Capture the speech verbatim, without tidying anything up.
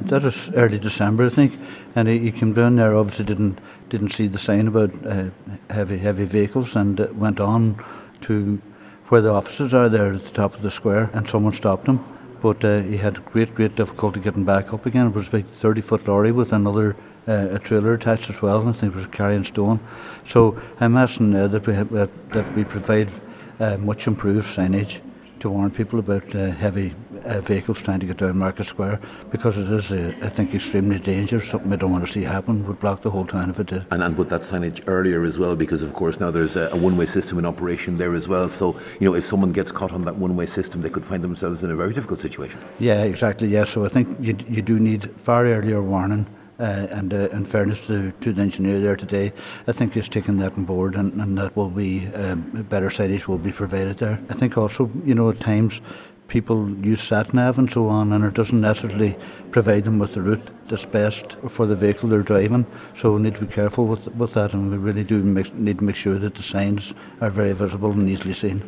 that was early December, I think, and he, he came down there. Obviously, didn't didn't see the sign about uh, heavy heavy vehicles, and uh, went on to where the offices are there at the top of the square, and someone stopped him. But uh, he had great great difficulty getting back up again. It was a big thirty foot lorry with another uh, a trailer attached as well, and I think it was carrying stone. So I'm asking uh, that we have, uh, that we provide uh, much improved signage to warn people about uh, heavy uh, vehicles trying to get down Market Square, because it is, uh, I think, extremely dangerous. Something we don't want to see happen. Would block the whole town if it did. And, and put that signage earlier as well, because of course now there's a, a one-way system in operation there as well. So, you know, if someone gets caught on that one-way system, they could find themselves in a very difficult situation. Yeah, exactly. Yeah, so I think you you do need far earlier warning. Uh, and uh, in fairness to, to the engineer there today, I think he's taken that on board, and, and that will be um, better signage will be provided there. I think also, you know, at times people use sat-nav and so on, and it doesn't necessarily provide them with the route that's best for the vehicle they're driving. So we need to be careful with with that, and we really do make, need to make sure that the signs are very visible and easily seen.